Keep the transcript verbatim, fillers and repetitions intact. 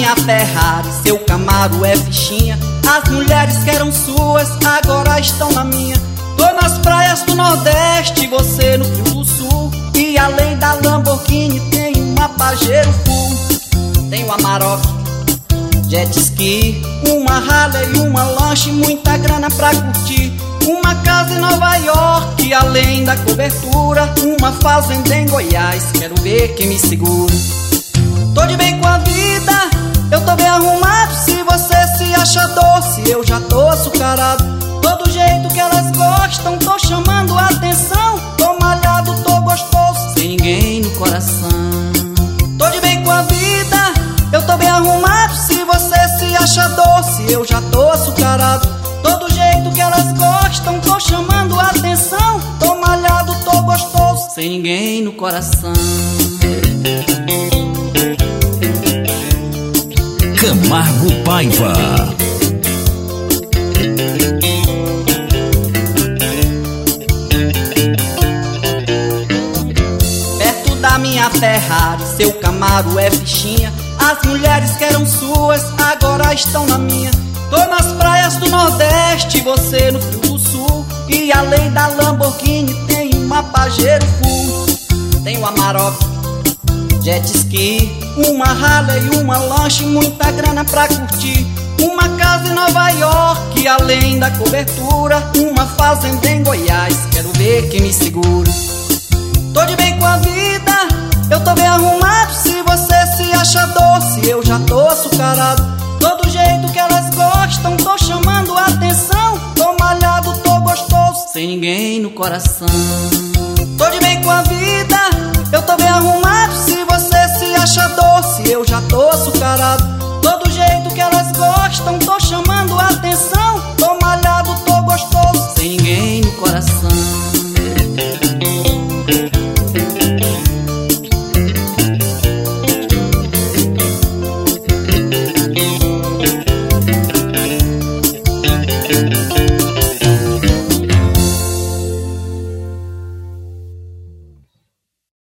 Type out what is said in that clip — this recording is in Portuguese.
minha Ferrari, seu Camaro é fichinha. As mulheres que eram suas agora estão na minha. Tô nas praias do Nordeste, você no Frio do Sul. E além da Lamborghini tem uma Pajero Full. Tem uma Amarok, jet ski, uma Harley e uma lanche, muita grana pra curtir. Uma casa em Nova York, e além da cobertura, uma fazenda em Goiás, quero ver quem me segura. Tô de bem com a vida, eu tô bem arrumado. Se você se acha doce, eu já tô açucarado. Todo jeito que elas gostam, tô chamando a atenção. Tô malhado, tô gostoso, sem ninguém no coração. Tô de bem com a vida, eu tô bem arrumado. Se você se acha doce, eu já tô açucarado. Todo jeito que elas gostam, tô chamando a atenção. Tô malhado, tô gostoso, sem ninguém no coração. Camargo Paiva. Perto da minha Ferrari, seu Camaro é fichinha. As mulheres que eram suas agora estão na minha. Tô nas praias do Nordeste, você no Frio do Sul. E além da Lamborghini tem uma Pajero Full. Tem uma Amarok, jet ski, uma Harley e uma lanche, muita grana pra curtir. Uma casa em Nova York, e além da cobertura, uma fazenda em Goiás, quero ver quem me segura. Tô de bem com a vida, eu tô bem arrumado. Se você se acha doce, eu já tô açucarado. Todo jeito que elas gostam, tô chamando a atenção. Tô malhado, tô gostoso, sem ninguém no coração. Tô de bem com a vida, eu tô bem arrumado. Se você se acha doce, eu já tô açucarado. Todo jeito que elas gostam, tô chamando a atenção.